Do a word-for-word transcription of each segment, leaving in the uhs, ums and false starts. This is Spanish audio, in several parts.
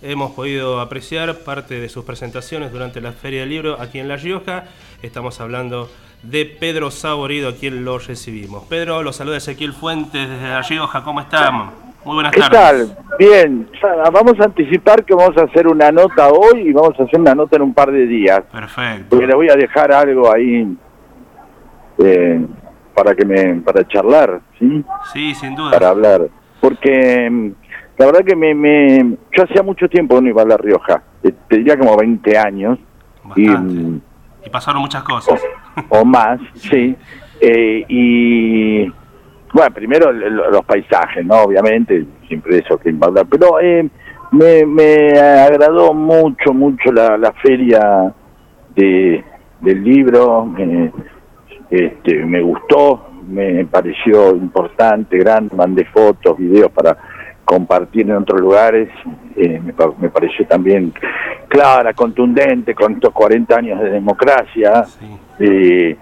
hemos podido apreciar parte de sus presentaciones durante la Feria del Libro aquí en La Rioja. Estamos hablando de Pedro Saborido, a quien lo recibimos. Pedro, lo saluda Ezequiel Fuentes desde La Rioja. ¿Cómo están? Muy buenas tardes. ¿Qué tal? Bien. Vamos a anticipar que vamos a hacer una nota hoy y vamos a hacer una nota en un par de días. Perfecto. Porque les voy a dejar algo ahí eh, para que me para charlar, ¿sí? Sí, sin duda. Para hablar. Porque la verdad que me, me yo hacía mucho tiempo que no iba a La Rioja. Te diría como veinte años. Bastante. Y, y pasaron muchas cosas. O, o más, sí. Eh, y bueno, primero los paisajes, ¿no? Obviamente, siempre eso que hablar. Pero eh, me, me agradó mucho, mucho la, la feria de, del libro. Me, este, me gustó, me pareció importante, grande. Mandé fotos, videos para compartir en otros lugares. Eh, me, me pareció también clara, contundente, con estos cuarenta años de democracia, sí. eh,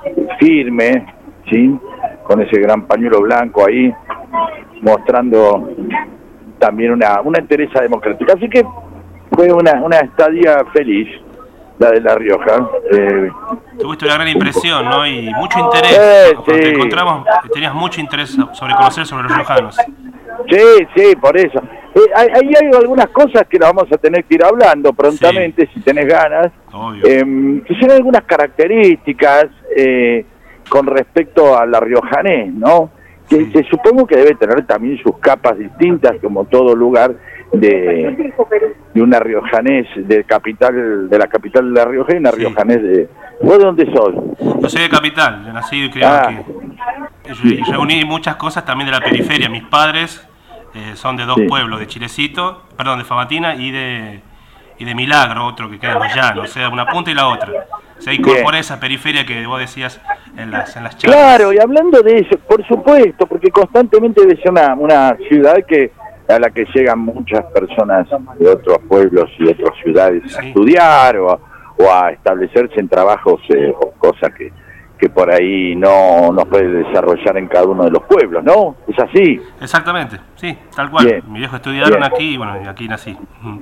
firme, ¿sí? Con ese gran pañuelo blanco ahí, mostrando también una, una entereza democrática. Así que fue una, una estadía feliz, la de La Rioja. Eh, Tuviste una gran impresión, ¿no? Y mucho interés. Eh, Cuando sí. te encontramos, tenías mucho interés sobre conocer sobre los riojanos. Sí, sí, por eso. Eh, hay, hay algunas cosas que las vamos a tener que ir hablando prontamente, sí. Si tenés ganas. Obvio. Eh, que son algunas características eh, con respecto a la riojanés, ¿no? Que, sí. que supongo que debe tener también sus capas distintas, como todo lugar de, de una riojanés de capital, de la capital de La Rioja y una sí. riojanés de... ¿Vos de dónde sos? Yo soy de capital, yo nací y criado ah. aquí. Y reuní muchas cosas también de la periferia. Mis padres eh, son de dos sí. pueblos, de Chilecito, perdón, de Famatina y de y de Milagro, otro que queda en los llanos, o sea, una punta y la otra. Se incorpora esa periferia que vos decías en las, en las charlas. Claro, y hablando de eso, por supuesto, porque constantemente debe ser una, una ciudad que a la que llegan muchas personas de otros pueblos y otras ciudades sí. a estudiar o a, o a establecerse en trabajos eh, o cosas que, que por ahí no, no puede desarrollar en cada uno de los pueblos, ¿no? ¿Es así? Exactamente, sí, tal cual. Bien. Mi viejo estudiaron Bien. aquí y bueno, y aquí nací.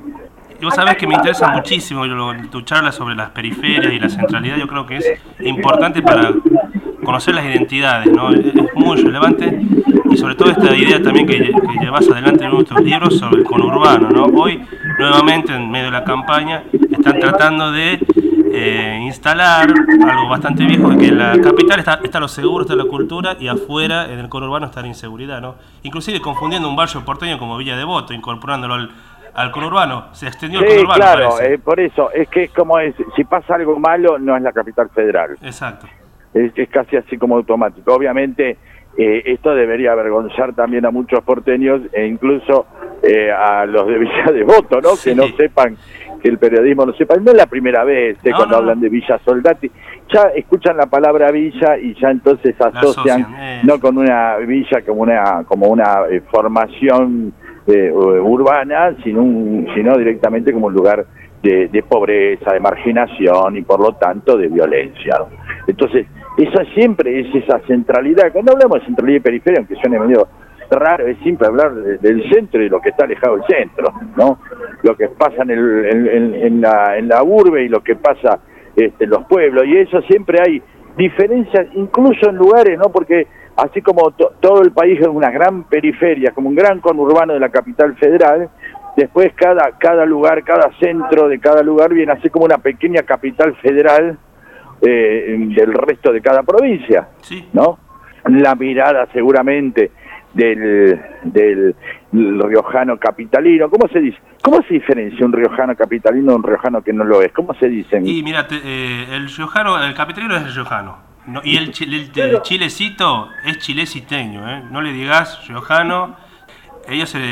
Y vos sabés que me interesa muchísimo tu charla sobre las periferias y la centralidad. Yo creo que es importante para conocer las identidades, ¿no? Es muy relevante y sobre todo esta idea también que, que llevas adelante en nuestros libros sobre el conurbano, ¿no? Hoy, nuevamente, en medio de la campaña, están tratando de eh, instalar algo bastante viejo, de que en la capital está, está lo seguro, está la cultura, y afuera, en el conurbano, está la inseguridad, ¿no? Inclusive confundiendo un barrio porteño como Villa Devoto, incorporándolo al al conurbano, se extendió sí, el conurbano. Claro, eh, por eso, es que es como es, si pasa algo malo, no es la capital federal. Exacto. Es, es casi así como automático. Obviamente, eh, esto debería avergonzar también a muchos porteños e incluso eh, a los de Villa Devoto, ¿no? Sí. Que no sepan, que el periodismo no sepa. No es la primera vez eh, no, cuando no. hablan de Villa Soldati. Ya escuchan la palabra villa y ya entonces asocian, asocian eh. no con una villa como una, como una eh, formación Eh, urbana, sino, un, sino directamente como un lugar de, de pobreza, de marginación y por lo tanto de violencia. Entonces, esa siempre es esa centralidad. Cuando hablamos de centralidad y periferia, aunque suene medio raro, es siempre hablar de, del centro y de lo que está alejado del centro, ¿no? Lo que pasa en, el, en, en, en, la, en la urbe y lo que pasa este, en los pueblos, y eso siempre hay diferencias, incluso en lugares, ¿no? Porque así como to, todo el país es una gran periferia, como un gran conurbano de la capital federal, después cada, cada lugar, cada centro de cada lugar viene así como una pequeña capital federal eh, del resto de cada provincia, sí. ¿no? La mirada seguramente del, del, del riojano capitalino, ¿cómo se dice? ¿Cómo se diferencia un riojano capitalino de un riojano que no lo es? ¿Cómo se dicen? Y mira, eh, el riojano, el capitalino es el riojano. No, y el, el, el chilecito es chileciteño, ¿eh? No le digas riojano. Ellos se,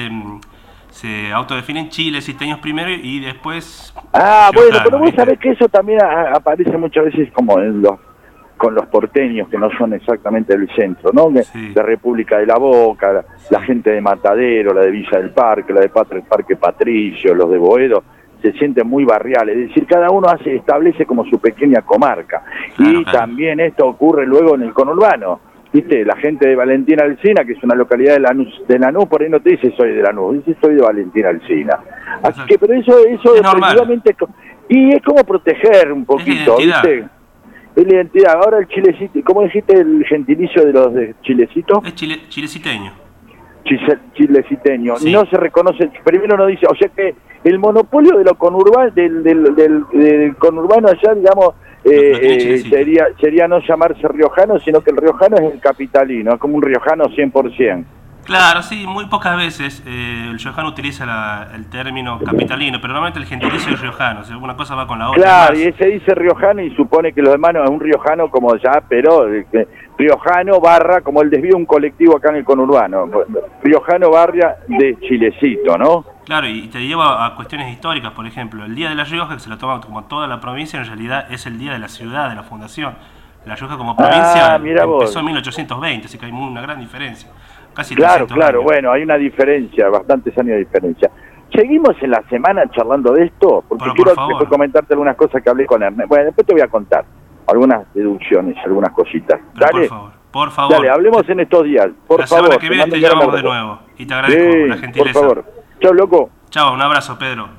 se autodefinen chileciteños primero y después... Ah, riojano, bueno, pero vos ¿viste? Sabés que eso también a, aparece muchas veces como en los, con los porteños que no son exactamente del centro, ¿no? De, sí. de República de la Boca, la, sí. la gente de Matadero, la de Villa del Parque, la de Parque Patricio, los de Boedo, se sienten muy barriales, es decir, cada uno hace establece como su pequeña comarca. Claro, y claro. también esto ocurre luego en el conurbano. viste, la gente de Valentín Alsina, que es una localidad de Lanús, de Lanús, por ahí no te dice soy de Lanús, dice soy de Valentín Alsina. Así que, pero eso, eso definitivamente, y es como proteger un poquito, ¿viste? Es la identidad. Ahora el chilecito, ¿cómo dijiste el gentilicio de los de chilecito? Es chile, chileciteño. Chile, chileciteño. Sí. No se reconoce, primero no dice, o sea que el monopolio de lo conurbano, del, del, del, del conurbano allá, digamos, eh, no, no eh, sería, sería no llamarse riojano, sino que el riojano es el capitalino, es como un riojano cien por ciento. Claro, sí, muy pocas veces eh, el riojano utiliza la, el término capitalino, pero normalmente el gentilicio es riojano, o sea, una cosa va con la otra. Claro, y se dice riojano y supone que los demás no es un riojano como ya, pero eh, riojano barra, como el desvío de un colectivo acá en el conurbano, riojano barria de Chilecito, ¿no? Claro, y te lleva a cuestiones históricas, por ejemplo, el Día de La Rioja, que se lo toma como toda la provincia, en realidad es el día de la ciudad, de la fundación. La Rioja como provincia ah, empezó vos. en mil ochocientos veinte, así que hay una gran diferencia. Casi claro, claro, años. Bueno, hay una diferencia, bastantes años de diferencia. Seguimos en la semana charlando de esto, porque Pero, quiero por después comentarte algunas cosas que hablé con Ernesto. Bueno, después te voy a contar algunas deducciones, algunas cositas. Pero Dale, por favor, por favor. Dale, hablemos en estos días, por la favor. La semana que viene te llamamos de nuevo y te agradezco sí, la gentileza. Por favor. Chao, loco. Chao, un abrazo, Pedro.